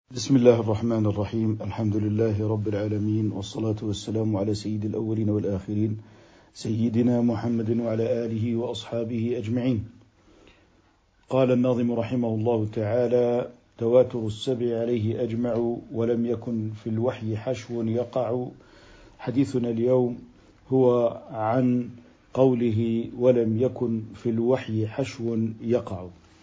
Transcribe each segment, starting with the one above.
بسم الله الرحمن الرحيم. الحمد لله رب العالمين، والصلاة والسلام على سيد الأولين والآخرين سيدنا محمد وعلى آله وأصحابه أجمعين. قال الناظم رحمه الله تعالى: تواتر السبع عليه أجمع، ولم يكن في الوحي حشو يقع. حديثنا اليوم هو عن قوله ولم يكن في الوحي حشو يقع.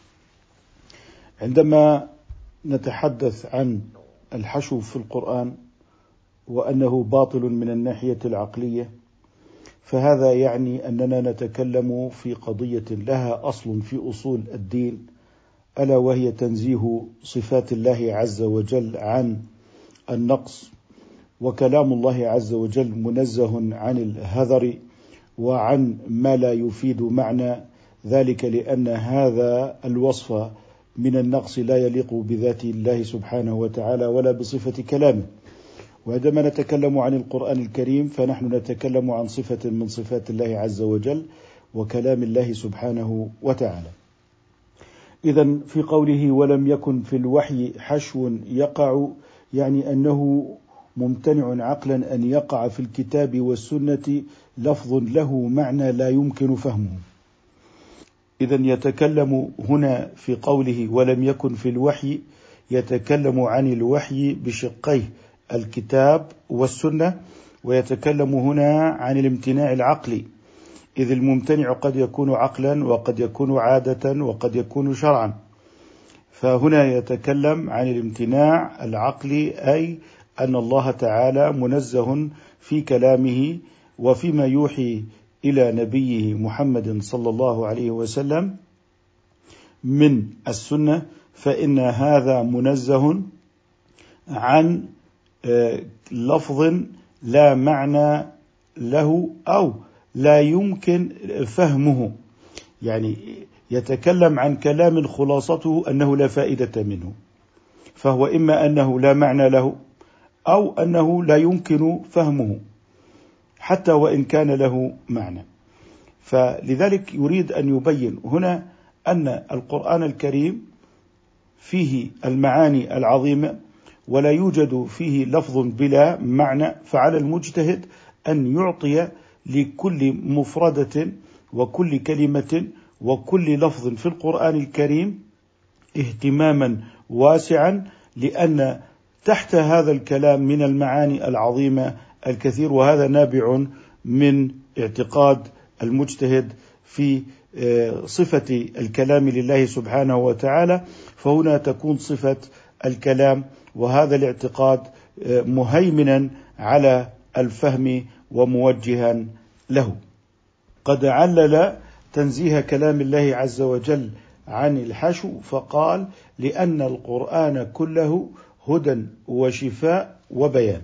عندما نتحدث عن الحشو في القرآن وأنه باطل من الناحية العقلية، فهذا يعني أننا نتكلم في قضية لها أصل في أصول الدين، ألا وهي تنزيه صفات الله عز وجل عن النقص، وكلام الله عز وجل منزه عن الهذر وعن ما لا يفيد معنى ذلك، لأن هذا الوصف من النقص لا يليق بذات الله سبحانه وتعالى ولا بصفة كلامه. وعندما نتكلم عن القرآن الكريم فنحن نتكلم عن صفة من صفات الله عز وجل وكلام الله سبحانه وتعالى. إذن في قوله ولم يكن في الوحي حشو يقع، يعني أنه ممتنع عقلا أن يقع في الكتاب والسنة لفظ له معنى لا يمكن فهمه. إذن يتكلم هنا في قوله ولم يكن في الوحي، يتكلم عن الوحي بشقيه الكتاب والسنة، ويتكلم هنا عن الامتناع العقلي، إذ الممتنع قد يكون عقلا وقد يكون عادة وقد يكون شرعا. فهنا يتكلم عن الامتناع العقلي، أي أن الله تعالى منزه في كلامه وفيما يوحي إلى نبيه محمد صلى الله عليه وسلم من السنة، فإن هذا منزه عن لفظ لا معنى له أو لا يمكن فهمه. يعني يتكلم عن كلام خلاصته أنه لا فائدة منه، فهو إما أنه لا معنى له أو أنه لا يمكن فهمه حتى وإن كان له معنى. فلذلك يريد أن يبين هنا أن القرآن الكريم فيه المعاني العظيمة ولا يوجد فيه لفظ بلا معنى، فعلى المجتهد أن يعطي لكل مفردة وكل كلمة وكل لفظ في القرآن الكريم اهتماما واسعا، لأن تحت هذا الكلام من المعاني العظيمة الكثير، وهذا نابع من اعتقاد المجتهد في صفة الكلام لله سبحانه وتعالى. فهنا تكون صفة الكلام وهذا الاعتقاد مهيمنا على الفهم وموجها له. قد علل تنزيه كلام الله عز وجل عن الحشو فقال: لأن القرآن كله هدى وشفاء وبيان.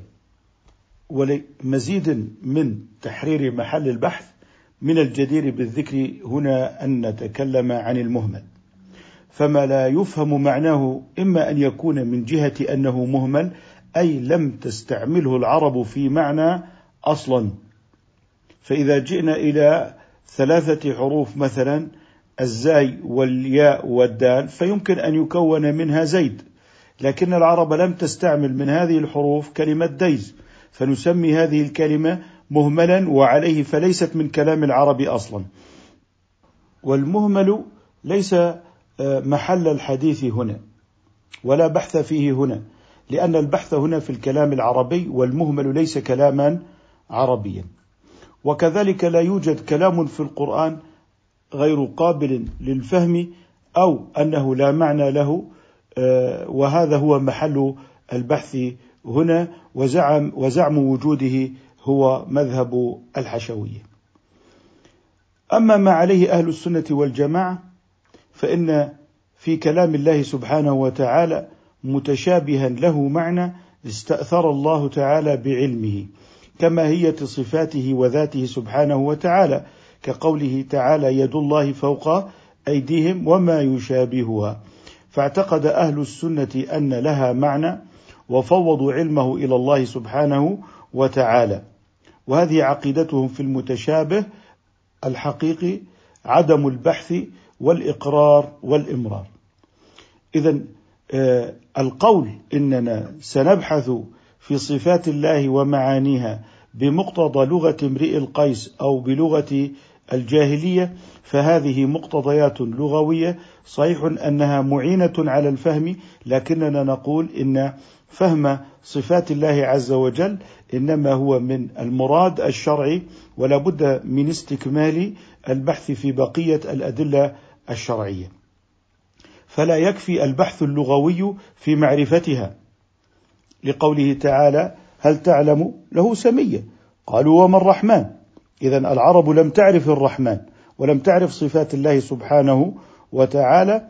ولمزيد من تحرير محل البحث من الجدير بالذكر هنا أن نتكلم عن المهمل، فما لا يفهم معناه إما أن يكون من جهة أنه مهمل، أي لم تستعمله العرب في معنى أصلا. فإذا جئنا إلى 3 حروف مثلا الزاي والياء والدال، فيمكن أن يكون منها زيد، لكن العرب لم تستعمل من هذه الحروف كلمة ديز، فنسمي هذه الكلمة مهملا، وعليه فليست من كلام العرب أصلا. والمهمل ليس محل الحديث هنا ولا بحث فيه هنا، لأن البحث هنا في الكلام العربي، والمهمل ليس كلاما عربيا. وكذلك لا يوجد كلام في القرآن غير قابل للفهم أو أنه لا معنى له، وهذا هو محل البحث هنا، وزعم وجوده هو مذهب الحشوية. أما ما عليه أهل السنة والجماعة فإن في كلام الله سبحانه وتعالى متشابها له معنى استأثر الله تعالى بعلمه كماهية صفاته وذاته سبحانه وتعالى، كقوله تعالى: يد الله فوق أيديهم وما يشابهها. فاعتقد أهل السنة أن لها معنى وفوضوا علمه إلى الله سبحانه وتعالى، وهذه عقيدتهم في المتشابه الحقيقي، عدم البحث والإقرار والإمرار. إذن القول إننا سنبحث في صفات الله ومعانيها بمقتضى لغة امرئ القيس أو بلغة الجاهلية، فهذه مقتضيات لغوية صحيح أنها معينة على الفهم، لكننا نقول إن فهم صفات الله عز وجل إنما هو من المراد الشرعي، ولا بد من استكمال البحث في بقية الأدلة الشرعية. فلا يكفي البحث اللغوي في معرفتها، لقوله تعالى: هل تعلم له سميا؟ قالوا: وما الرحمن؟ إذن العرب لم تعرف الرحمن ولم تعرف صفات الله سبحانه وتعالى.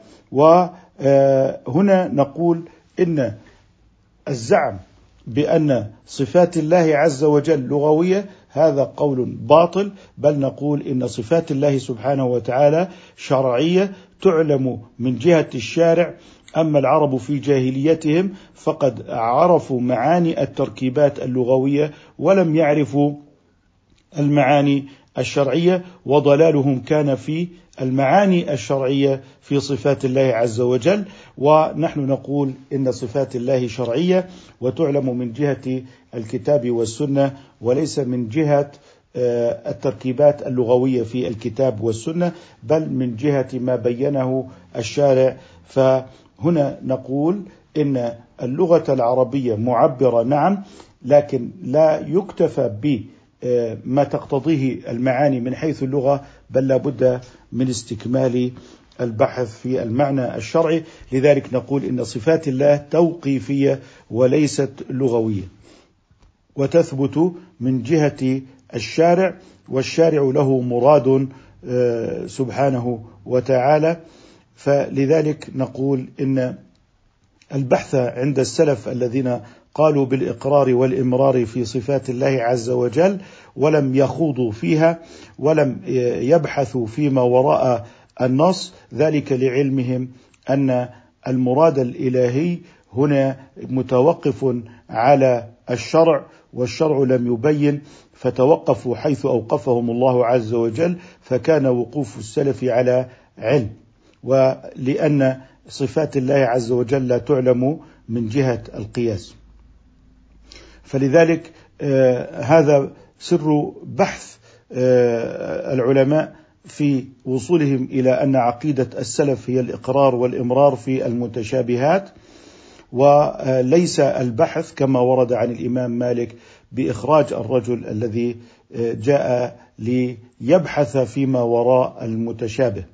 وهنا نقول إن الزعم بأن صفات الله عز وجل لغوية هذا قول باطل، بل نقول إن صفات الله سبحانه وتعالى شرعية تعلم من جهة الشارع. أما العرب في جاهليتهم فقد عرفوا معاني التركيبات اللغوية ولم يعرفوا المعاني الشرعية، وضلالهم كان في المعاني الشرعية في صفات الله عز وجل. ونحن نقول إن صفات الله شرعية وتعلم من جهة الكتاب والسنة، وليس من جهة التركيبات اللغوية في الكتاب والسنة، بل من جهة ما بينه الشارع. فهنا نقول إن اللغة العربية معبرة نعم، لكن لا يكتفى بما تقتضيه المعاني من حيث اللغة، بل لا بد من استكمال البحث في المعنى الشرعي. لذلك نقول إن صفات الله توقيفية وليست لغوية، وتثبت من جهة الشارع، والشارع له مراد سبحانه وتعالى. فلذلك نقول إن البحث عند السلف الذين قالوا بالإقرار والإمرار في صفات الله عز وجل ولم يخوضوا فيها ولم يبحثوا فيما وراء النص، ذلك لعلمهم أن المراد الإلهي هنا متوقف على الشرع، والشرع لم يبين، فتوقفوا حيث أوقفهم الله عز وجل، فكان وقوف السلف على علم. ولأن صفات الله عز وجل لا تعلم من جهة القياس، فلذلك هذا سر بحث العلماء في وصولهم إلى أن عقيدة السلف هي الإقرار والإمرار في المتشابهات، وليس البحث كما ورد عن الإمام مالك بإخراج الرجل الذي جاء ليبحث فيما وراء المتشابه.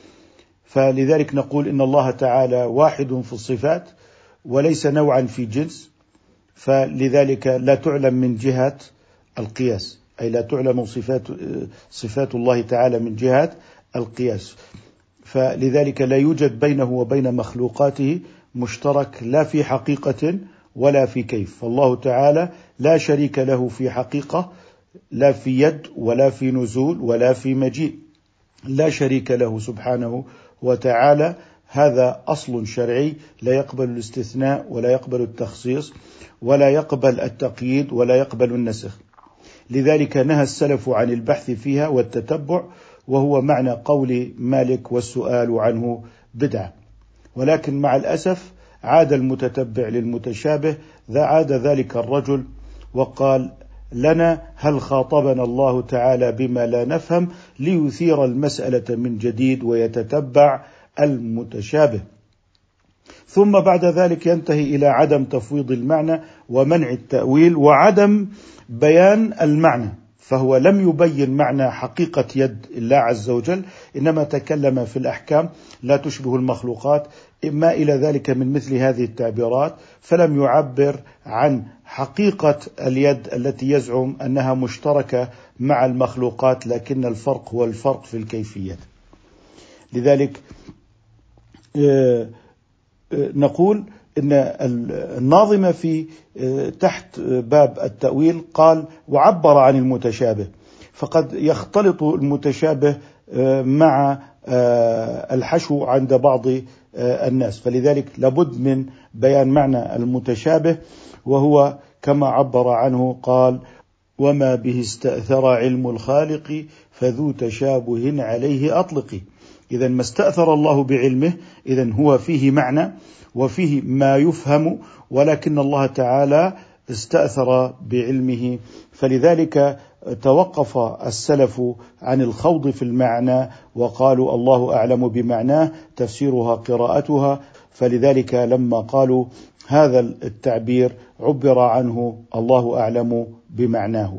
فلذلك نقول إن الله تعالى واحد في الصفات وليس نوعا في جنس، فلذلك لا تعلم من جهة القياس، أي لا تعلم صفات الله تعالى من جهة القياس. فلذلك لا يوجد بينه وبين مخلوقاته مشترك لا في حقيقة ولا في كيف. فالله تعالى لا شريك له في حقيقة، لا في يد ولا في نزول ولا في مجيء، لا شريك له سبحانه وتعالى. هذا أصل شرعي لا يقبل الاستثناء ولا يقبل التخصيص ولا يقبل التقييد ولا يقبل النسخ. لذلك نهى السلف عن البحث فيها والتتبع، وهو معنى قول مالك: والسؤال عنه بدعة. ولكن مع الأسف عاد المتتبع للمتشابه، عاد ذلك الرجل وقال لنا: هل خاطبنا الله تعالى بما لا نفهم ليثير المسألة من جديد ويتتبع المتشابه؟ ثم بعد ذلك ينتهي إلى عدم تفويض المعنى ومنع التأويل وعدم بيان المعنى، فهو لم يبين معنى حقيقة يد الله عز وجل، إنما تكلم في الأحكام لا تشبه المخلوقات إما إلى ذلك من مثل هذه التعبيرات، فلم يعبر عن حقيقة اليد التي يزعم أنها مشتركة مع المخلوقات، لكن الفرق هو الفرق في الكيفية. لذلك نقول إن الناظم في تحت باب التأويل قال: وعبر عن المتشابه، فقد يختلط المتشابه مع الحشو عند بعض الناس، فلذلك لابد من بيان معنى المتشابه، وهو كما عبر عنه قال: وما به استأثر علم الخالق فذو تشابه عليه أطلق. إذا ما استأثر الله بعلمه إذن هو فيه معنى وفيه ما يفهم، ولكن الله تعالى استأثر بعلمه. فلذلك توقف السلف عن الخوض في المعنى وقالوا الله أعلم بمعناه، تفسيرها قراءتها. فلذلك لما قالوا هذا التعبير عبر عنه الله أعلم بمعناه.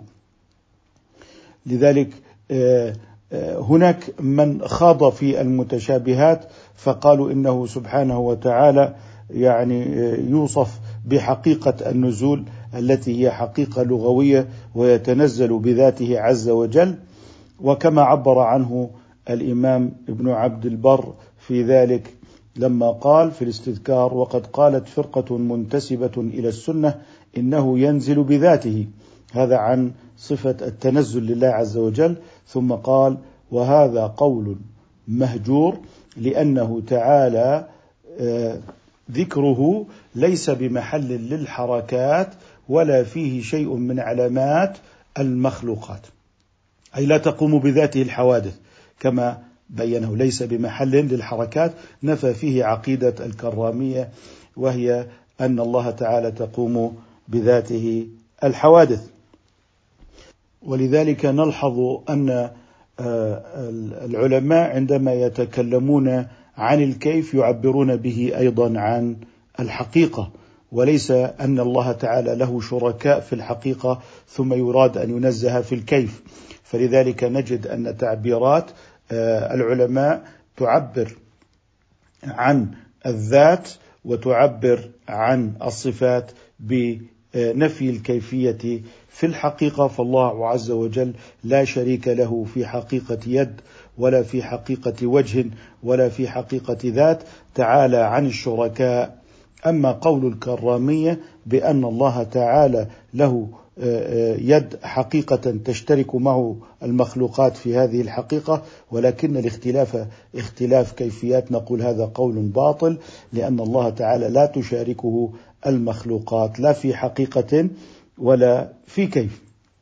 لذلك هناك من خاض في المتشابهات فقالوا إنه سبحانه وتعالى يوصف بحقيقة النزول التي هي حقيقة لغوية ويتنزل بذاته عز وجل، وكما عبر عنه الإمام ابن عبد البر في ذلك لما قال في الاستذكار: وقد قالت فرقة منتسبة إلى السنة إنه ينزل بذاته، هذا عن صفة التنزل لله عز وجل. ثم قال: وهذا قول مهجور لأنه تعالى ذكره ليس بمحل للحركات ولا فيه شيء من علامات المخلوقات، أي لا تقوم بذاته الحوادث كما بينه، ليس بمحل للحركات. نفى فيه عقيدة الكرامية وهي أن الله تعالى تقوم بذاته الحوادث. ولذلك نلحظ أن العلماء عندما يتكلمون عن الكيف يعبرون به أيضا عن الحقيقة، وليس أن الله تعالى له شركاء في الحقيقة ثم يراد أن ينزه في الكيف. فلذلك نجد أن تعبيرات العلماء تعبر عن الذات وتعبر عن الصفات بنفي الكيفية في الحقيقة. فالله عز وجل لا شريك له في حقيقة يد ولا في حقيقة وجه ولا في حقيقة ذات، تعالى عن الشركاء. أما قول الكرامية بأن الله تعالى له يد حقيقة تشترك معه المخلوقات في هذه الحقيقة، ولكن الاختلاف اختلاف كيفيات، نقول هذا قول باطل، لأن الله تعالى لا تشاركه المخلوقات لا في حقيقة ولا في كيف.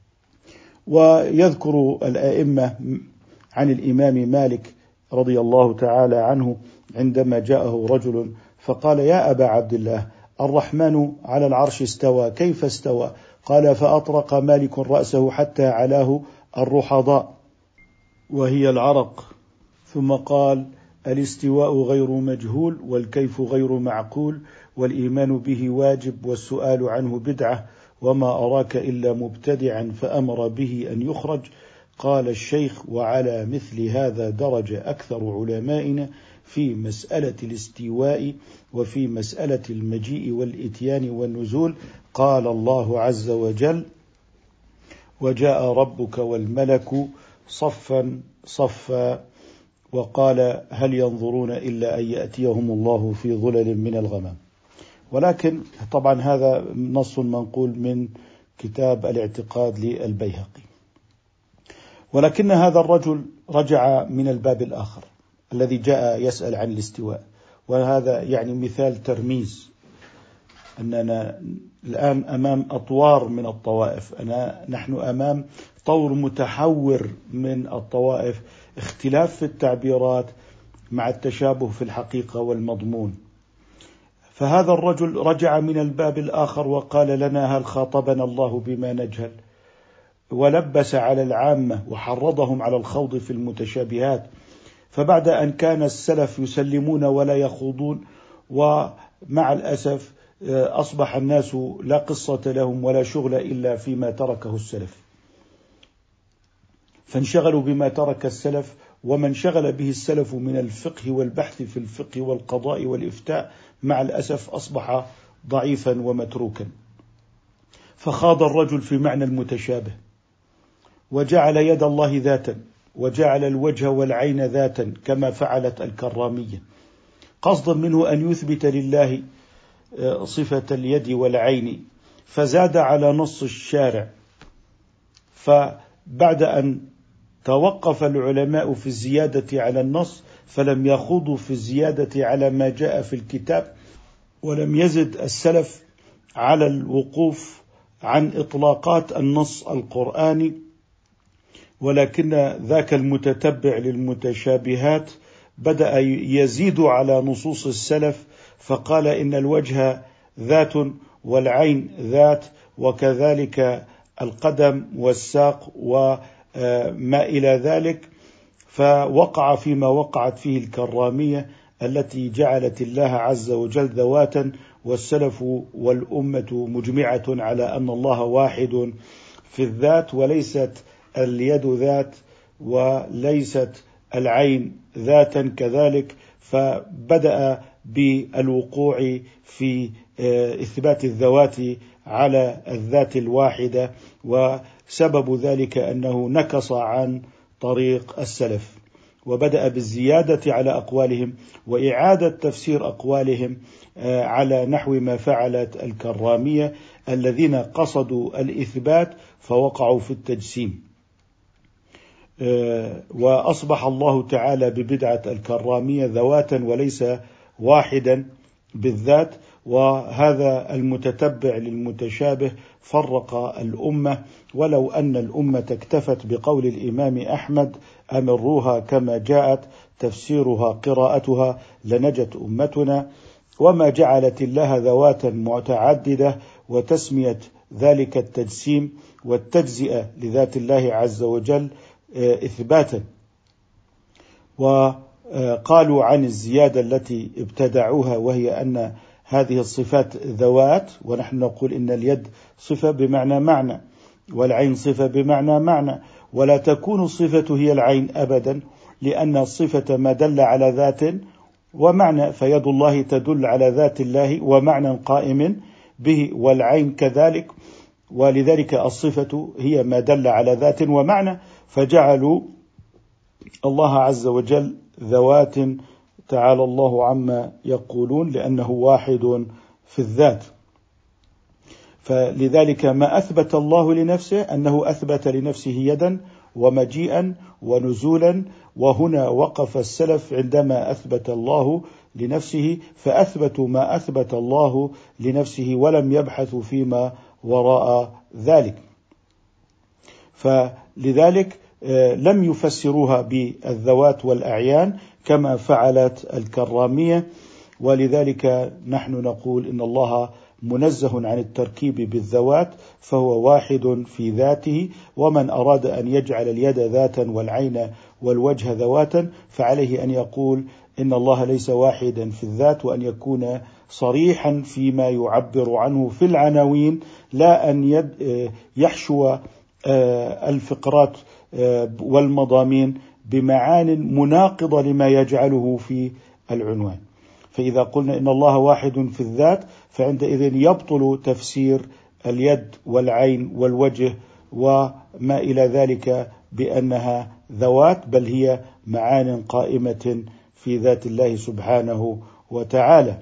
ويذكر الآئمة عن الإمام مالك رضي الله تعالى عنه عندما جاءه رجل فقال: يا أبا عبد الله، الرحمن على العرش استوى، كيف استوى؟ قال: فأطرق مالك رأسه حتى علاه الرحضاء وهي العرق، ثم قال: الاستواء غير مجهول والكيف غير معقول والإيمان به واجب والسؤال عنه بدعة وما أراك إلا مبتدعا فأمر به أن يخرج. قال الشيخ: وعلى مثل هذا درج أكثر علمائنا في مسألة الاستواء وفي مسألة المجيء والإتيان والنزول. قال الله عز وجل: وجاء ربك والملك صفا صفا، وقال: هل ينظرون إلا أن يأتيهم الله في ظلل من الغمام. ولكن طبعا هذا نص منقول من كتاب الاعتقاد للبيهقي. ولكن هذا الرجل رجع من الباب الآخر الذي جاء يسأل عن الاستواء، وهذا مثال ترميز أننا الآن أمام أطوار من الطوائف، نحن أمام طور متحور من الطوائف، اختلاف في التعبيرات مع التشابه في الحقيقة والمضمون. فهذا الرجل رجع من الباب الآخر وقال لنا: هل خاطبنا الله بما نجهل؟ ولبس على العامة وحرضهم على الخوض في المتشابهات. فبعد أن كان السلف يسلمون ولا يخوضون، ومع الأسف أصبح الناس لا قصة لهم ولا شغل إلا فيما تركه السلف، فانشغلوا بما ترك السلف، ومن شغل به السلف من الفقه والبحث في الفقه والقضاء والإفتاء مع الأسف أصبح ضعيفا ومتروكا. فخاض الرجل في معنى المتشابه، وجعل يد الله ذاتا، وجعل الوجه والعين ذاتا كما فعلت الكرامية، قصدا منه أن يثبت لله صفة اليد والعين، فزاد على نص الشارع. فبعد أن توقف العلماء في الزيادة على النص فلم يخوضوا في الزيادة على ما جاء في الكتاب، ولم يزد السلف على الوقوف عن إطلاقات النص القرآني، ولكن ذاك المتتبع للمتشابهات بدأ يزيد على نصوص السلف، فقال إن الوجه ذات والعين ذات، وكذلك القدم والساق وما إلى ذلك، فوقع فيما وقعت فيه الكرامية التي جعلت الله عز وجل ذواتا، والسلف والأمة مجمعة على أن الله واحد في الذات، وليست اليد ذات وليست العين ذاتا كذلك. فبدأ بالوقوع في إثبات الذوات على الذات الواحدة، وسبب ذلك أنه نكص عن طريق السلف، وبدأ بالزيادة على أقوالهم وإعادة تفسير أقوالهم على نحو ما فعلت الكرامية الذين قصدوا الإثبات فوقعوا في التجسيم. وأصبح الله تعالى ببدعة الكرامية ذواتا وليس واحدا بالذات، وهذا المتتبع للمتشابه فرق الأمة. ولو أن الأمة اكتفت بقول الإمام أحمد أمروها كما جاءت تفسيرها قراءتها لنجت أمتنا، وما جعلت الله ذواتا متعددة وتسمية ذلك التجسيم والتجزئة لذات الله عز وجل إثباتا. وقالوا عن الزيادة التي ابتدعوها وهي أن هذه الصفات ذوات، ونحن نقول إن اليد صفة بمعنى معنى، والعين صفة بمعنى معنى، ولا تكون الصفة هي العين أبدا، لأن الصفة ما دل على ذات ومعنى، فيد الله تدل على ذات الله ومعنى قائم به، والعين كذلك، ولذلك الصفة هي ما دل على ذات ومعنى، فجعلوا الله عز وجل ذوات تعالى الله عما يقولون لأنه واحد في الذات. فلذلك ما أثبت الله لنفسه أنه أثبت لنفسه يدا ومجيئا ونزولا، وهنا وقف السلف عندما أثبت الله لنفسه، فأثبتوا ما أثبت الله لنفسه ولم يبحثوا فيما وراء ذلك. فلذلك لم يفسروها بالذوات والأعيان كما فعلت الكرامية، ولذلك نحن نقول إن الله منزه عن التركيب بالذوات، فهو واحد في ذاته، ومن أراد أن يجعل اليد ذاتا والعين والوجه ذواتا فعليه أن يقول إن الله ليس واحدا في الذات، وأن يكون صريحا فيما يعبر عنه في العناوين، لا أن يحشو الفقرات والمضامين بمعان مناقضة لما يجعله في العنوان. فإذا قلنا إن الله واحد في الذات فعندئذ يبطل تفسير اليد والعين والوجه وما إلى ذلك بأنها ذوات، بل هي معان قائمة في ذات الله سبحانه وتعالى.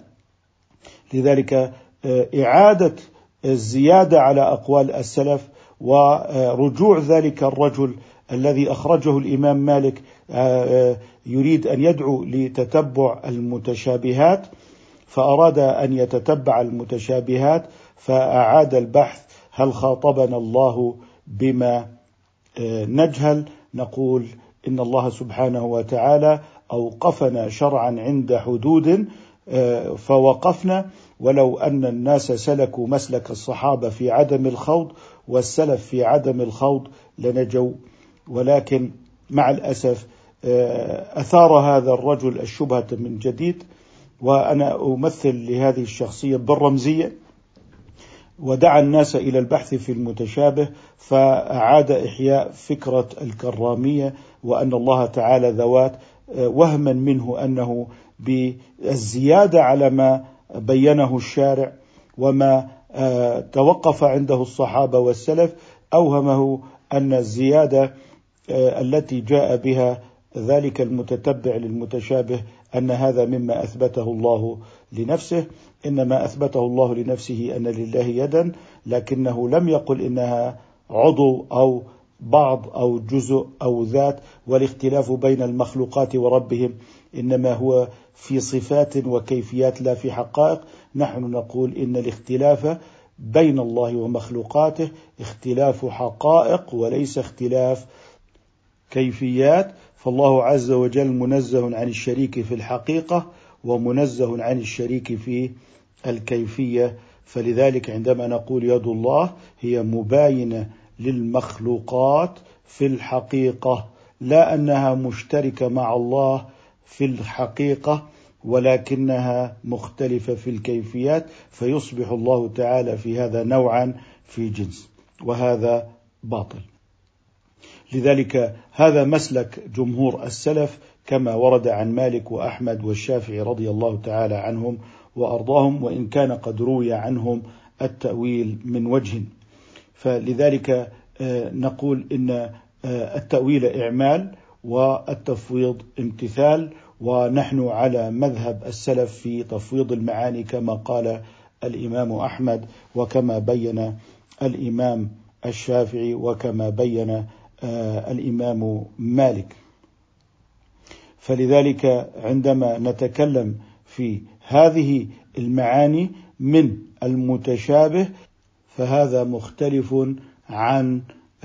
لذلك إعادة الزيادة على أقوال السلف ورجوع ذلك الرجل الذي أخرجه الإمام مالك يريد أن يدعو لتتبع المتشابهات، فأراد أن يتتبع المتشابهات فأعاد البحث هل خاطبنا الله بما نجهل؟ نقول إن الله سبحانه وتعالى أوقفنا شرعا عند حدود فوقفنا، ولو أن الناس سلكوا مسلك الصحابة في عدم الخوض والسلف في عدم الخوض لنجوا. ولكن مع الأسف أثار هذا الرجل الشبهة من جديد، وأنا أمثل لهذه الشخصية بالرمزية، ودعا الناس إلى البحث في المتشابه، فأعاد إحياء فكرة الكرامية وأن الله تعالى ذوات، وهما منه أنه بالزيادة على ما بينه الشارع وما توقف عنده الصحابة والسلف، أوهمه أن الزيادة التي جاء بها ذلك المتتبع للمتشابه أن هذا مما أثبته الله لنفسه. إنما أثبته الله لنفسه أن لله يدا، لكنه لم يقل إنها عضو أو بعض أو جزء أو ذات، والاختلاف بين المخلوقات وربهم إنما هو في صفات وكيفيات لا في حقائق. نحن نقول إن الاختلاف بين الله ومخلوقاته اختلاف حقائق وليس اختلاف كيفيات، فالله عز وجل منزه عن الشريك في الحقيقة ومنزه عن الشريك في الكيفية. فلذلك عندما نقول يد الله هي مباينة للمخلوقات في الحقيقة، لا أنها مشتركة مع الله في الحقيقة، ولكنها مختلفة في الكيفيات، فيصبح الله تعالى في هذا نوعا في جنس، وهذا باطل. لذلك هذا مسلك جمهور السلف كما ورد عن مالك وأحمد والشافعي رضي الله تعالى عنهم وأرضاهم، وإن كان قد روي عنهم التأويل من وجه. فلذلك نقول إن التأويل إعمال والتفويض امتثال، ونحن على مذهب السلف في تفويض المعاني كما قال الإمام أحمد، وكما بين الإمام الشافعي، وكما بين الإمام مالك. فلذلك عندما نتكلم في هذه المعاني من المتشابه فهذا مختلف عن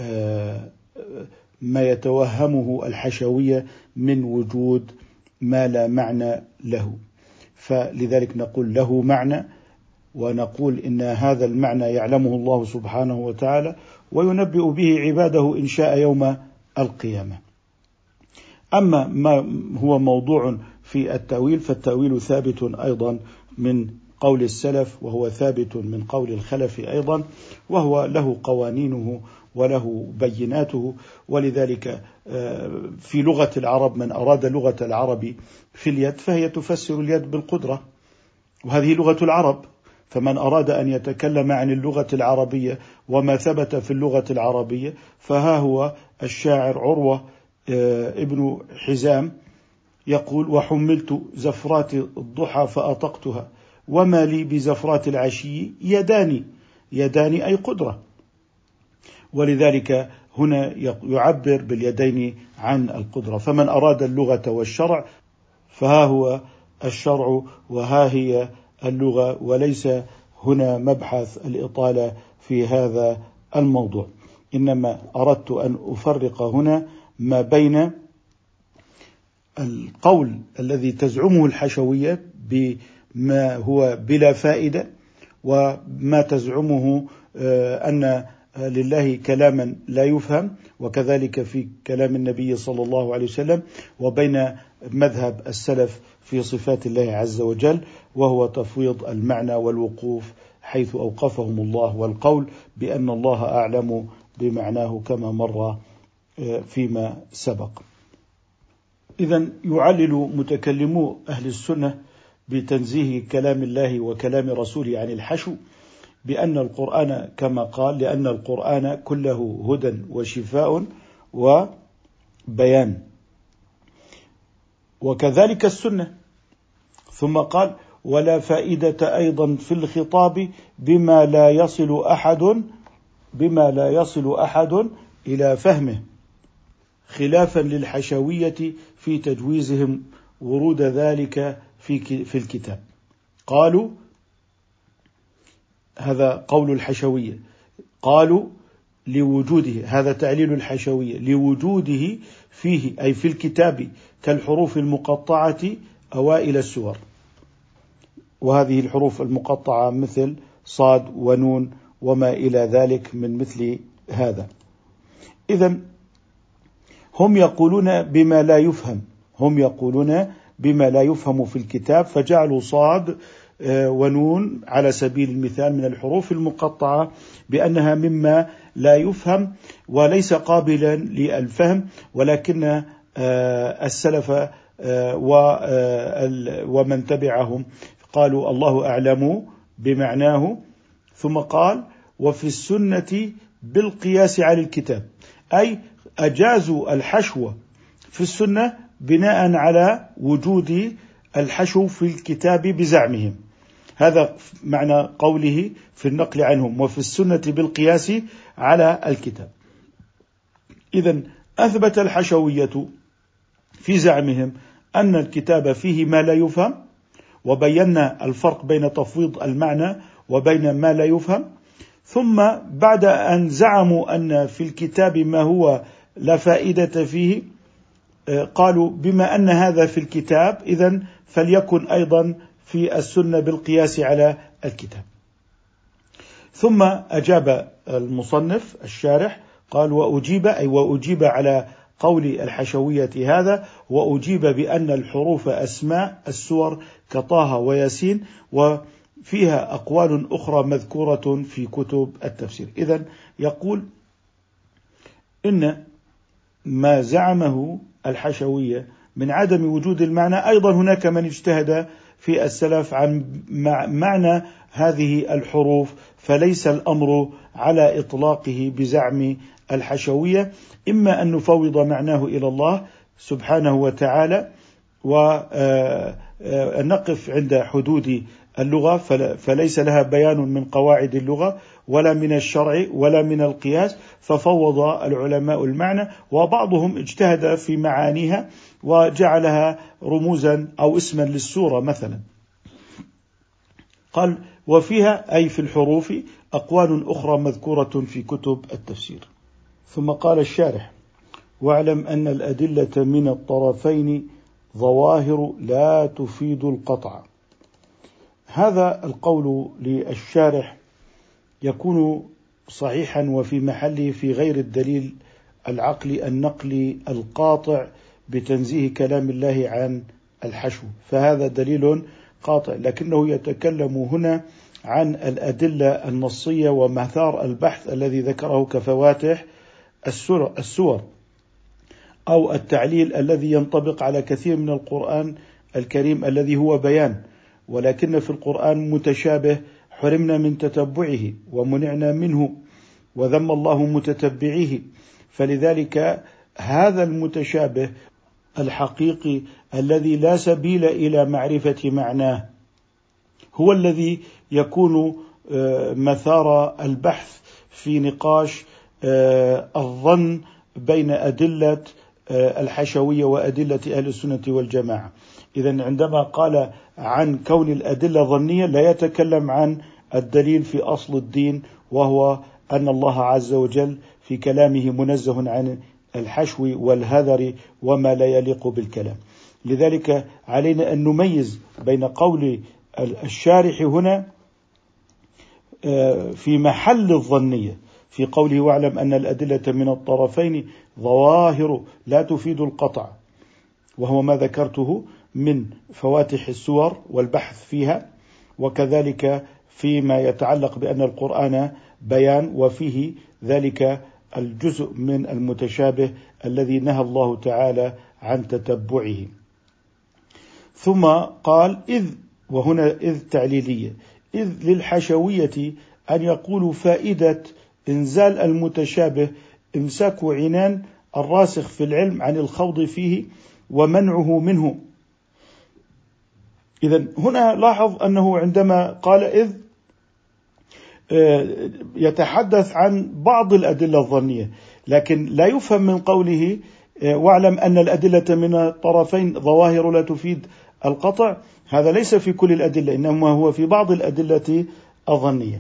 ما يتوهمه الحشوية من وجود ما لا معنى له. فلذلك نقول له معنى، ونقول إن هذا المعنى يعلمه الله سبحانه وتعالى وينبئ به عباده إن شاء يوم القيامة. أما ما هو موضوع في التأويل فالتأويل ثابت أيضا من قول السلف، وهو ثابت من قول الخلف أيضا، وهو له قوانينه وله بيناته. ولذلك في لغة العرب من أراد لغة العرب في اليد فهي تفسر اليد بالقدرة، وهذه لغة العرب. فمن أراد أن يتكلم عن اللغة العربية وما ثبت في اللغة العربية فها هو الشاعر عروة ابن حزام يقول: وحملت زفرات الضحى فأطقتها وما لي بزفرات العشي يداني أي قدرة. ولذلك هنا يعبر باليدين عن القدرة. فمن أراد اللغة والشرع فها هو الشرع وها هي اللغة، وليس هنا مبحث الإطالة في هذا الموضوع. إنما أردت أن أفرق هنا ما بين القول الذي تزعمه الحشوية بما هو بلا فائدة، وما تزعمه أن لله كلاما لا يفهم، وكذلك في كلام النبي صلى الله عليه وسلم، وبين مذهب السلف في صفات الله عز وجل، وهو تفويض المعنى والوقوف حيث أوقفهم الله، والقول بأن الله أعلم بمعناه كما مر فيما سبق. إذن يعلل متكلمو أهل السنة بتنزيه كلام الله وكلام رسوله عن الحشو بأن القرآن كما قال: لأن القرآن كله هدى وشفاء وبيان، وكذلك السنة. ثم قال: ولا فائدة أيضا في الخطاب بما لا يصل أحد إلى فهمه، خلافا للحشوية في تجويزهم ورود ذلك في الكتاب. قالوا، هذا قول الحشوية، قالوا لوجوده، هذا تعليل الحشوية، لوجوده فيه أي في الكتاب كالحروف المقطعة أوائل السور، وهذه الحروف المقطعة مثل صاد ونون وما إلى ذلك من مثل هذا. إذن هم يقولون بما لا يفهم في الكتاب، فجعلوا صاد ونون على سبيل المثال من الحروف المقطعة بأنها مما لا يفهم وليس قابلا للفهم، ولكن السلف ومن تبعهم قالوا الله أعلم بمعناه. ثم قال: وفي السنة بالقياس على الكتاب، أي أجازوا الحشو في السنة بناء على وجود الحشو في الكتاب بزعمهم. هذا معنى قوله في النقل عنهم: وفي السنة بالقياس على الكتاب. إذن أثبت الحشوية في زعمهم أن الكتاب فيه ما لا يفهم، وبينا الفرق بين تفويض المعنى وبين ما لا يفهم. ثم بعد أن زعموا أن في الكتاب ما هو لا فائدة فيه، قالوا بما أن هذا في الكتاب إذن فليكن أيضا في السنة بالقياس على الكتاب. ثم أجاب المصنف الشارح قال وأجيب على قول الحشوية هذا، وأجيب بأن الحروف أسماء السور كطه وياسين، وفيها أقوال أخرى مذكورة في كتب التفسير. إذن يقول إن ما زعمه الحشوية من عدم وجود المعنى، أيضا هناك من اجتهد في السلف عن معنى هذه الحروف، فليس الأمر على إطلاقه بزعم الحشوية، إما أن نفوض معناه إلى الله سبحانه وتعالى ونقف عند حدود اللغة، فليس لها بيان من قواعد اللغة ولا من الشرع ولا من القياس، ففوض العلماء المعنى، وبعضهم اجتهد في معانيها وجعلها رموزا أو اسما للسورة مثلا. قال وفيها أي في الحروف أقوال أخرى مذكورة في كتب التفسير. ثم قال الشارح واعلم أن الأدلة من الطرفين ظواهر لا تفيد القطع. هذا القول للشارح يكون صحيحا وفي محله في غير الدليل العقلي النقلي القاطع بتنزيه كلام الله عن الحشو، فهذا دليل قاطع، لكنه يتكلم هنا عن الأدلة النصية ومثار البحث الذي ذكره كفواتح السور أو التعليل الذي ينطبق على كثير من القرآن الكريم الذي هو بيان، ولكن في القرآن متشابه حرمنا من تتبعه ومنعنا منه وذم الله متتبعيه، فلذلك هذا المتشابه الحقيقي الذي لا سبيل إلى معرفة معناه هو الذي يكون مثار البحث في نقاش الظن بين أدلة الحشوية وأدلة أهل السنة والجماعة. إذن عندما قال عن كون الأدلة ظنية لا يتكلم عن الدليل في أصل الدين، وهو أن الله عز وجل في كلامه منزه عن الحشو والهذر وما لا يليق بالكلام. لذلك علينا أن نميز بين قول الشارح هنا في محل الظنية في قوله واعلم أن الأدلة من الطرفين ظواهر لا تفيد القطع، وهو ما ذكرته من فواتح السور والبحث فيها، وكذلك فيما يتعلق بأن القرآن بيان وفيه ذلك الجزء من المتشابه الذي نهى الله تعالى عن تتبعه. ثم قال وهنا إذ تعليلية، إذ للحشوية أن يقولوا فائدة إنزال المتشابه إمساك عنان الراسخ في العلم عن الخوض فيه ومنعه منه. إذن هنا لاحظ أنه عندما قال إذ يتحدث عن بعض الأدلة الظنية، لكن لا يفهم من قوله واعلم أن الأدلة من الطرفين ظواهر لا تفيد القطع، هذا ليس في كل الأدلة، إنما هو في بعض الأدلة الظنية.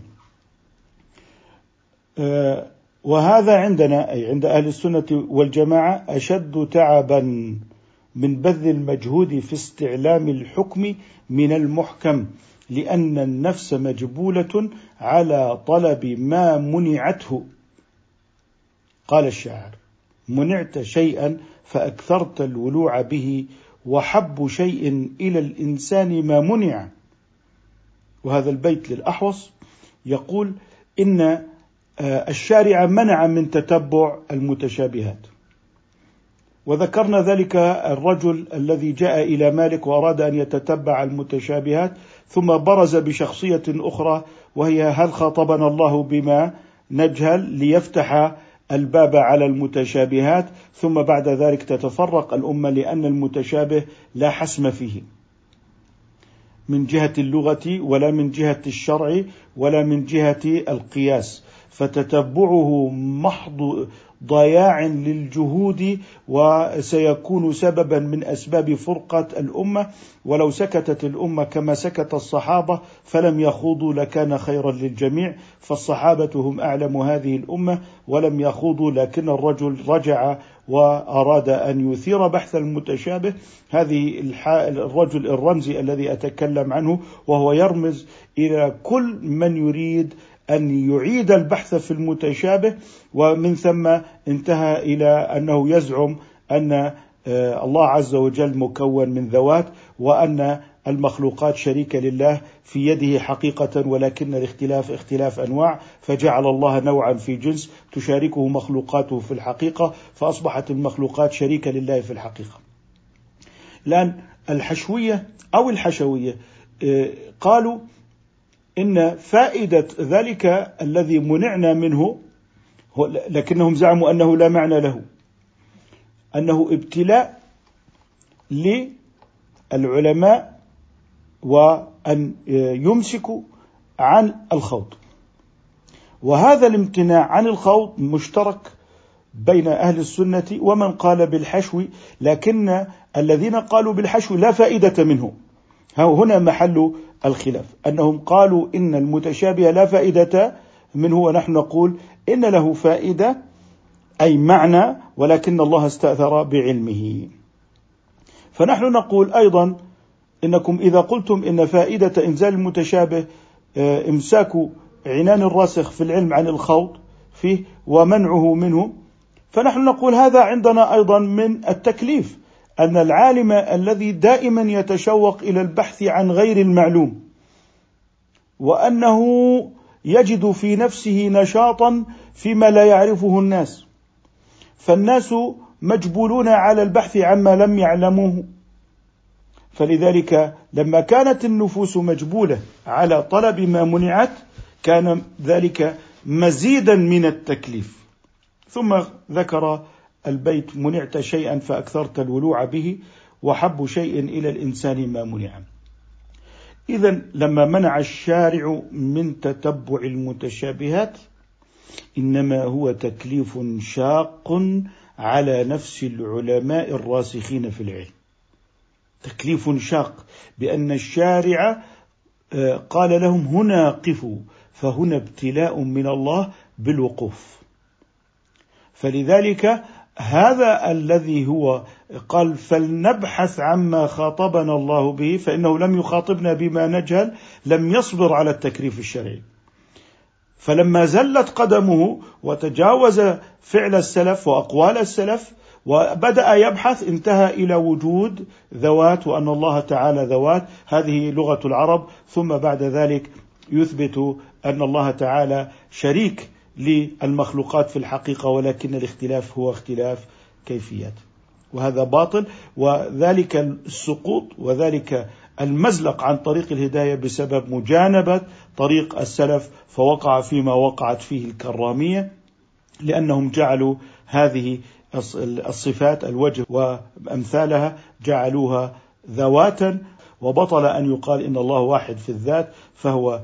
وهذا عندنا أي عند أهل السنة والجماعة أشد تعبا من بذل المجهود في استعلام الحكم من المحكم، لأن النفس مجبولة على طلب ما منعته. قال الشاعر منعت شيئا فأكثرت الولوع به، وحب شيء إلى الإنسان ما منع. وهذا البيت للأحوص يقول إن الشارع منع من تتبع المتشابهات، وذكرنا ذلك الرجل الذي جاء إلى مالك وأراد أن يتتبع المتشابهات، ثم برز بشخصية أخرى وهي هل خاطبنا الله بما نجهل ليفتح الباب على المتشابهات، ثم بعد ذلك تتفرق الأمة لأن المتشابه لا حسم فيه من جهة اللغة ولا من جهة الشرع ولا من جهة القياس، فتتبعه محض ضياع للجهود، وسيكون سببا من أسباب فرقة الأمة. ولو سكتت الأمة كما سكت الصحابة فلم يخوضوا لكان خيرا للجميع، فالصحابة هم أعلم هذه الأمة ولم يخوضوا، لكن الرجل رجع وأراد أن يثير بحث المتشابه. هذه الرجل الرمزي الذي أتكلم عنه، وهو يرمز إلى كل من يريد أن يعيد البحث في المتشابه، ومن ثم انتهى إلى أنه يزعم أن الله عز وجل مكون من ذوات، وأن المخلوقات شريكة لله في يده حقيقة، ولكن الاختلاف اختلاف أنواع، فجعل الله نوعا في جنس تشاركه مخلوقاته في الحقيقة، فأصبحت المخلوقات شريكة لله في الحقيقة. الآن الحشوية أو الحشوية قالوا إن فائدة ذلك الذي منعنا منه، لكنهم زعموا أنه لا معنى له، أنه ابتلاء للعلماء وأن يمسكوا عن الخوض. وهذا الامتناع عن الخوض مشترك بين أهل السنة ومن قال بالحشو، لكن الذين قالوا بالحشو لا فائدة منه. هنا محل الخلاف، أنهم قالوا إن المتشابه لا فائدة منه، ونحن نقول إن له فائدة أي معنى، ولكن الله استأثر بعلمه. فنحن نقول أيضا إنكم إذا قلتم إن فائدة إنزال المتشابه إمساك عنان الراسخ في العلم عن الخوض فيه ومنعه منه، فنحن نقول هذا عندنا أيضا من التكليف، أن العالم الذي دائما يتشوق إلى البحث عن غير المعلوم، وأنه يجد في نفسه نشاطا فيما لا يعرفه الناس، فالناس مجبولون على البحث عما لم يعلموه، فلذلك لما كانت النفوس مجبولة على طلب ما منعت كان ذلك مزيدا من التكليف. ثم ذكر البيت: منعت شيئا فأكثرت الولوع به، وحب شيء إلى الإنسان ما منع. إذن لما منع الشارع من تتبع المتشابهات إنما هو تكليف شاق على نفس العلماء الراسخين في العلم، تكليف شاق، بأن الشارع قال لهم هنا قفوا، فهنا ابتلاء من الله بالوقوف. فلذلك هذا الذي هو قال فلنبحث عما خاطبنا الله به، فإنه لم يخاطبنا بما نجهل، لم يصبر على التكليف الشرعي. فلما زلت قدمه وتجاوز فعل السلف وأقوال السلف وبدأ يبحث، انتهى إلى وجود ذوات، وأن الله تعالى ذوات، هذه لغة العرب. ثم بعد ذلك يثبت أن الله تعالى شريك للمخلوقات في الحقيقة، ولكن الاختلاف هو اختلاف كيفيات، وهذا باطل. وذلك السقوط وذلك المزلق عن طريق الهداية بسبب مجانبة طريق السلف، فوقع فيما وقعت فيه الكرامية، لأنهم جعلوا هذه الصفات الوجه وأمثالها جعلوها ذواتا، وبطل أن يقال إن الله واحد في الذات، فهو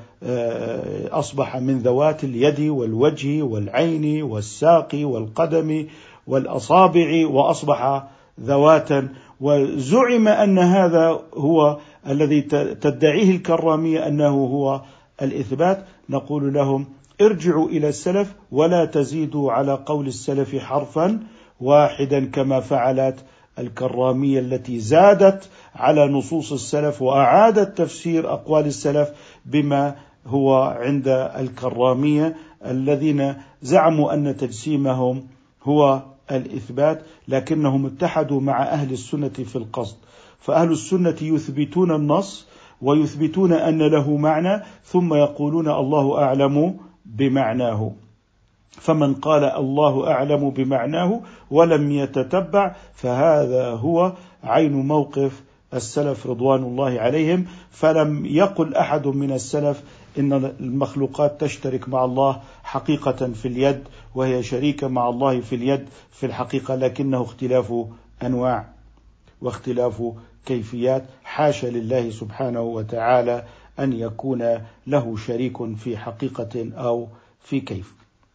أصبح من ذوات اليد والوجه والعين والساق والقدم والأصابع، وأصبح ذواتا. وزعم أن هذا هو الذي تدعيه الكرامية أنه هو الإثبات. نقول لهم ارجعوا إلى السلف ولا تزيدوا على قول السلف حرفا واحدا كما فعلت الكرامية التي زادت على نصوص السلف وأعادت تفسير أقوال السلف بما هو عند الكرامية الذين زعموا أن تجسيمهم هو الإثبات، لكنهم اتحدوا مع أهل السنة في القصد. فأهل السنة يثبتون النص ويثبتون أن له معنى، ثم يقولون الله أعلم بمعناه. فمن قال الله أعلم بمعناه ولم يتتبع فهذا هو عين موقف السلف رضوان الله عليهم. فلم يقل أحد من السلف إن المخلوقات تشترك مع الله حقيقة في اليد، وهي شريكة مع الله في اليد في الحقيقة، لكنه اختلاف أنواع واختلاف كيفيات. حاشا لله سبحانه وتعالى أن يكون له شريك في حقيقة أو في كيف.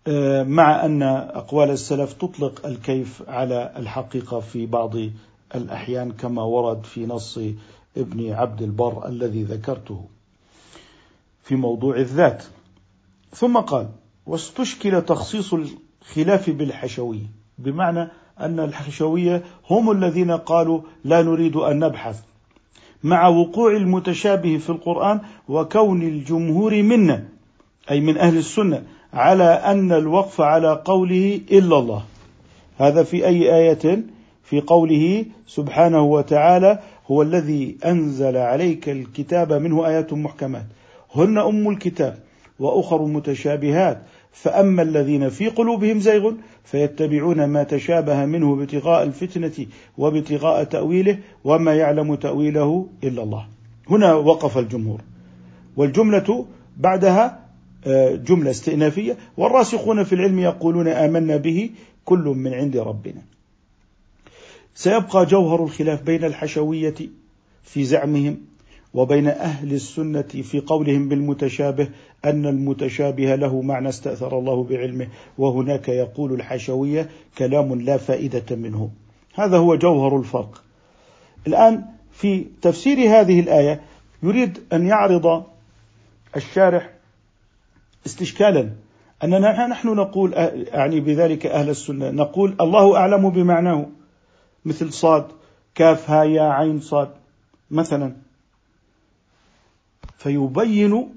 مع أن أقوال السلف تطلق الكيف على الحقيقة في بعض الأحيان كما ورد في نص ابن عبد البر الذي ذكرته في موضوع الذات. ثم قال: واستشكل تخصيص الخلاف بالحشوية، بمعنى أن الحشوية هم الذين قالوا لا نريد أن نبحث، مع وقوع المتشابه في القرآن وكون الجمهور منا أي من أهل السنة على أن الوقف على قوله إلا الله. هذا في أي آية؟ في قوله سبحانه وتعالى: هو الذي أنزل عليك الكتاب منه آيات محكمات هن أم الكتاب وأخر متشابهات فأما الذين في قلوبهم زيغ فيتبعون ما تشابه منه ابتغاء الفتنة وابتغاء تأويله وما يعلم تأويله إلا الله. هنا وقف الجمهور، والجملة بعدها جملة استئنافية: والراسخون في العلم يقولون آمنا به كل من عند ربنا. سيبقى جوهر الخلاف بين الحشوية في زعمهم وبين أهل السنة في قولهم بالمتشابه أن المتشابه له معنى استأثر الله بعلمه، وهناك يقول الحشوية كلام لا فائدة منه. هذا هو جوهر الفرق. الآن في تفسير هذه الآية يريد أن يعرض الشارح استشكالا أننا نحن نقول، يعني بذلك أهل السنة، نقول الله أعلم بمعناه، مثل صاد كاف ها يا عين صاد مثلا. فيبين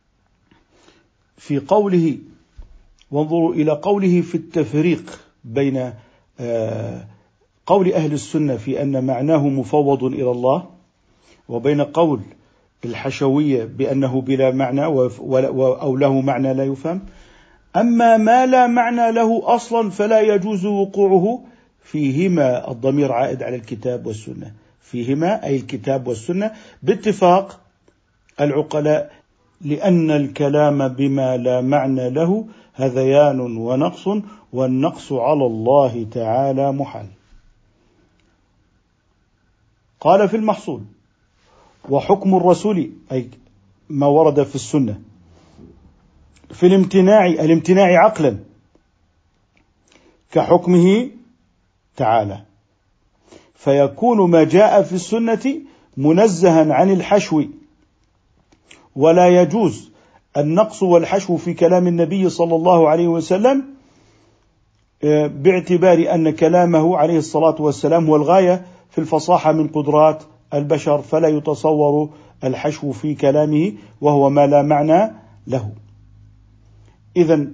في قوله، وانظروا إلى قوله في التفريق بين قول أهل السنة في أن معناه مفوض إلى الله، وبين قول الحشوية بأنه بلا معنى أو له معنى لا يفهم. أما ما لا معنى له أصلا فلا يجوز وقوعه فيهما، الضمير عائد على الكتاب والسنة، فيهما أي الكتاب والسنة باتفاق العقلاء، لأن الكلام بما لا معنى له هذيان ونقص، والنقص على الله تعالى محال. قال في المحصول: وحكم الرسول أي ما ورد في السنة في الامتناع عقلا كحكمه تعالى، فيكون ما جاء في السنة منزها عن الحشو، ولا يجوز النقص والحشو في كلام النبي صلى الله عليه وسلم، باعتبار أن كلامه عليه الصلاة والسلام هو الغاية في الفصاحة من قدرات البشر، فلا يتصور الحشو في كلامه وهو ما لا معنى له. إذن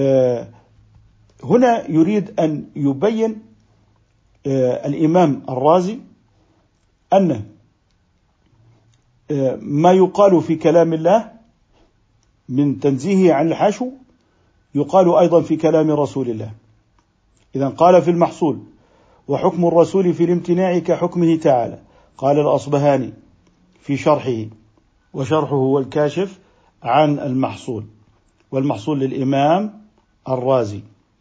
هنا يريد أن يبين الإمام الرازي أن ما يقال في كلام الله من تنزيهه عن الحشو يقال أيضا في كلام رسول الله. إذن قال في المحصول: وحكم الرسول في الامتناع كحكمه تعالى. قال الأصبهاني في شرحه، وشرحه هو الكاشف عن المحصول، والمحصول للإمام الرازي.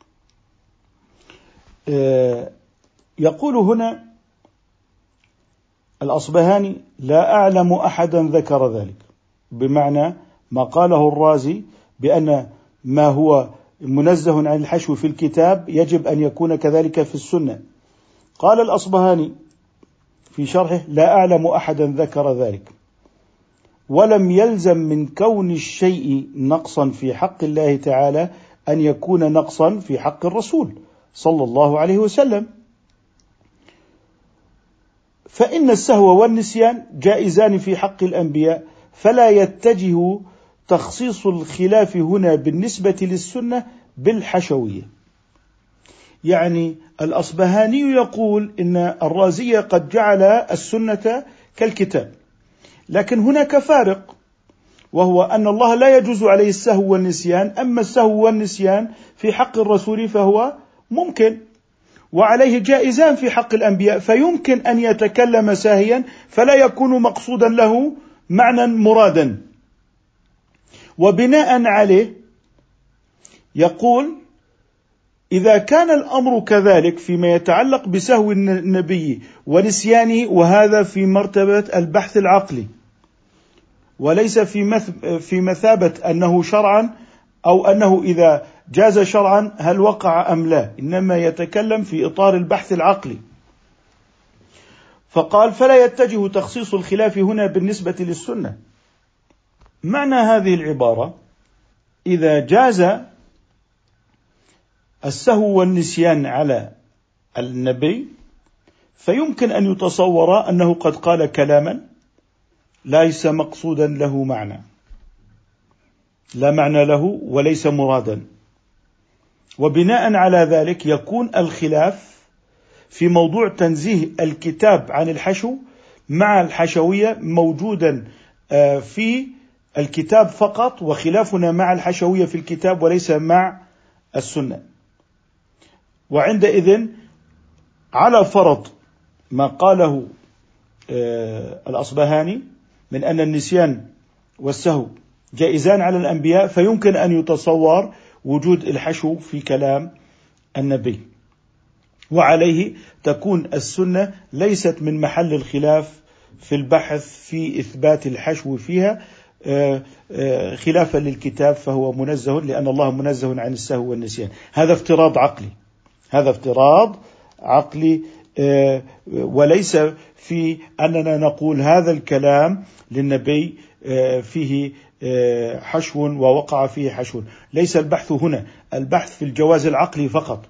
يقول هنا الأصبهاني: لا أعلم أحدا ذكر ذلك، بمعنى ما قاله الرازي بأن ما هو منزه عن الحشو في الكتاب يجب أن يكون كذلك في السنة. قال الأصبهاني في شرحه: لا أعلم أحدا ذكر ذلك، ولم يلزم من كون الشيء نقصا في حق الله تعالى أن يكون نقصا في حق الرسول صلى الله عليه وسلم، فإن السهو والنسيان جائزان في حق الأنبياء، فلا يتجه تخصيص الخلاف هنا بالنسبة للسنة بالحشوية. يعني الأصبهاني يقول إن الرازي قد جعل السنة كالكتاب، لكن هناك فارق، وهو أن الله لا يجوز عليه السهو والنسيان، أما السهو والنسيان في حق الرسول فهو ممكن، وعليه جائزان في حق الأنبياء، فيمكن أن يتكلم ساهيا فلا يكون مقصودا له معنى مرادا. وبناء عليه يقول: إذا كان الأمر كذلك فيما يتعلق بسهو النبي ونسيانه، وهذا في مرتبة البحث العقلي، وليس في مثابة أنه شرعا أو أنه إذا جاز شرعا هل وقع أم لا، إنما يتكلم في إطار البحث العقلي. فقال: فلا يتجه تخصيص الخلاف هنا بالنسبة للسنة. معنى هذه العبارة: إذا جاز السهو والنسيان على النبي فيمكن أن يتصور أنه قد قال كلاما ليس مقصودا له معنى، لا معنى له وليس مرادا، وبناء على ذلك يكون الخلاف في موضوع تنزيه الكتاب عن الحشو مع الحشوية موجودا في الكتاب فقط، وخلافنا مع الحشوية في الكتاب وليس مع السنة. وعندئذ على فرض ما قاله الأصبهاني من أن النسيان والسهو جائزان على الأنبياء، فيمكن أن يتصور وجود الحشو في كلام النبي، وعليه تكون السنة ليست من محل الخلاف في البحث في إثبات الحشو فيها، خلافا للكتاب فهو منزه، لأن الله منزه عن السهو والنسيان. هذا افتراض عقلي، هذا افتراض عقلي، وليس في أننا نقول هذا الكلام للنبي فيه حشو ووقع فيه حشو. ليس البحث هنا، البحث في الجواز العقلي فقط.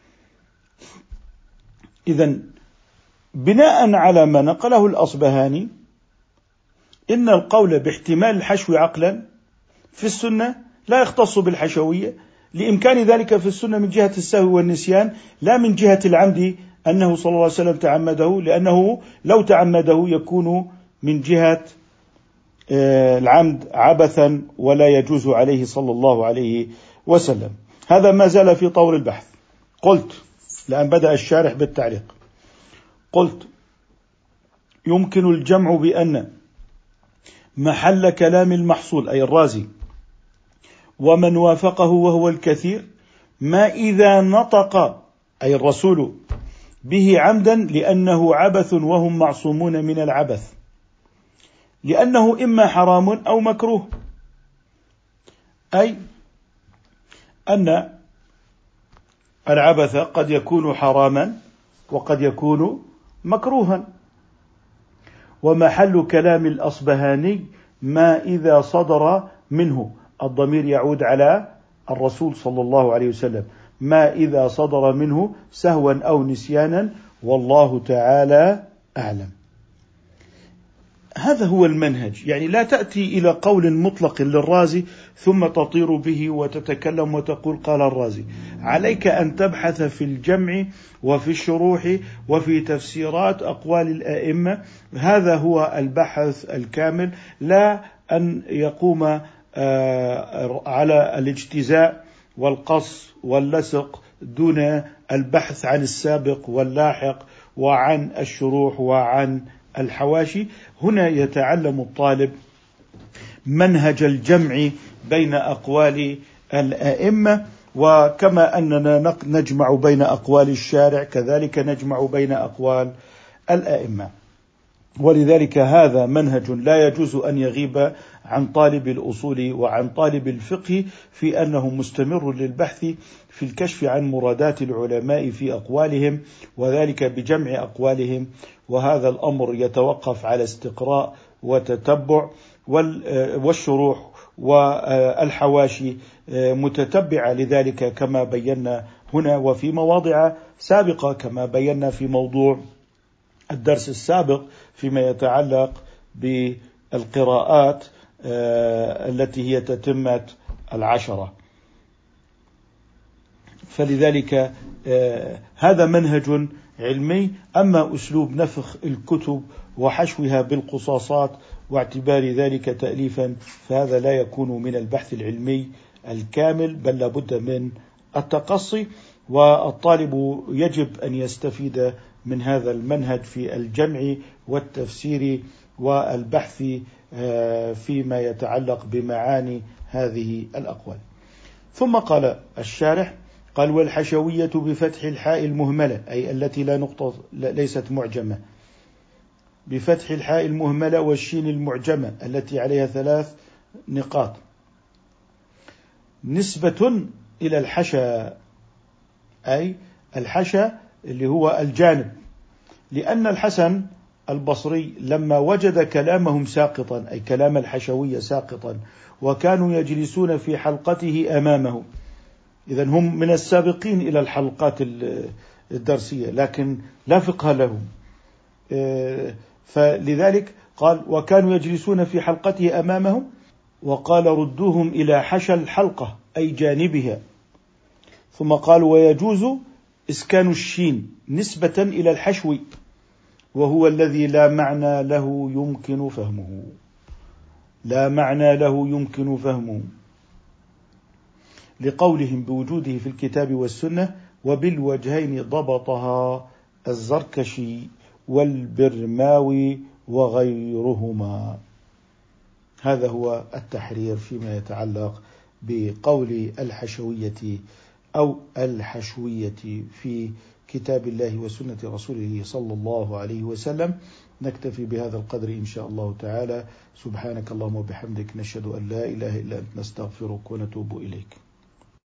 إذن بناء على ما نقله الأصبهاني، إن القول باحتمال الحشو عقلا في السنة لا يختص بالحشوية، لإمكان ذلك في السنة من جهة السهو والنسيان، لا من جهة العمد أنه صلى الله عليه وسلم تعمده، لأنه لو تعمده يكون من جهة العمد عبثا ولا يجوز عليه صلى الله عليه وسلم. هذا ما زال في طور البحث. قلت، لأن بدأ الشارح بالتعليق، قلت: يمكن الجمع بأن محل كلام المحصول أي الرازي ومن وافقه وهو الكثير ما إذا نطق أي الرسول به عمدا لأنه عبث وهم معصومون من العبث، لأنه إما حرام أو مكروه، أي أن العبث قد يكون حراما وقد يكون مكروها. ومحل كلام الأصبهاني ما إذا صدر منه، الضمير يعود على الرسول صلى الله عليه وسلم، ما إذا صدر منه سهوا أو نسيانا، والله تعالى أعلم. هذا هو المنهج، يعني لا تأتي إلى قول مطلق للرازي ثم تطير به وتتكلم وتقول قال الرازي. عليك أن تبحث في الجمع وفي الشروح وفي تفسيرات أقوال الآئمة، هذا هو البحث الكامل، لا أن يقوم على الاجتزاء والقص واللصق دون البحث عن السابق واللاحق وعن الشروح وعن الحواشي. هنا يتعلم الطالب منهج الجمع بين أقوال الآئمة، وكما أننا نجمع بين أقوال الشارع كذلك نجمع بين أقوال الآئمة. ولذلك هذا منهج لا يجوز أن يغيب عن طالب الأصول وعن طالب الفقه، في أنه مستمر للبحث في الكشف عن مرادات العلماء في أقوالهم، وذلك بجمع أقوالهم. وهذا الأمر يتوقف على استقراء وتتبع، والشروح والحواشي متتبعة لذلك كما بينا هنا وفي مواضع سابقة، كما بينا في موضوع الدرس السابق فيما يتعلق بالقراءات التي هي تتمة 10. فلذلك هذا منهج علمي. أما أسلوب نفخ الكتب وحشوها بالقصاصات واعتبار ذلك تأليفا، فهذا لا يكون من البحث العلمي الكامل، بل لابد من التقصي. والطالب يجب أن يستفيد من هذا المنهج في الجمع والتفسير والبحث فيما يتعلق بمعاني هذه الأقوال. ثم قال الشارح، قال: والحشوية بفتح الحاء المهملة، أي التي لا نقطة ليست معجمة، بفتح الحاء المهملة والشين المعجمة التي عليها 3 نقاط. نسبة إلى الحشا، أي الحشا اللي هو الجانب، لأن الحسن البصري لما وجد كلامهم ساقطا، أي كلام الحشوية ساقطا، وكانوا يجلسون في حلقته أمامه، إذن هم من السابقين إلى الحلقات الدرسية، لكن لا فقه لهم، فلذلك قال وكانوا يجلسون في حلقته أمامه، وقال ردوهم إلى حشى الحلقة أي جانبها. ثم قال ويجوز إسكان الشين نسبة إلى الحشو، وهو الذي لا معنى له يمكن فهمه، لا معنى له يمكن فهمه، لقولهم بوجوده في الكتاب والسنة، وبالوجهين ضبطها الزركشي والبرماوي وغيرهما. هذا هو التحرير فيما يتعلق بقول الحشوية أو الحشوية في كتاب الله وسنة رسوله صلى الله عليه وسلم. نكتفي بهذا القدر إن شاء الله تعالى. سبحانك اللهم وبحمدك، نشهد أن لا إله إلا أنت، نستغفرك ونتوب إليك.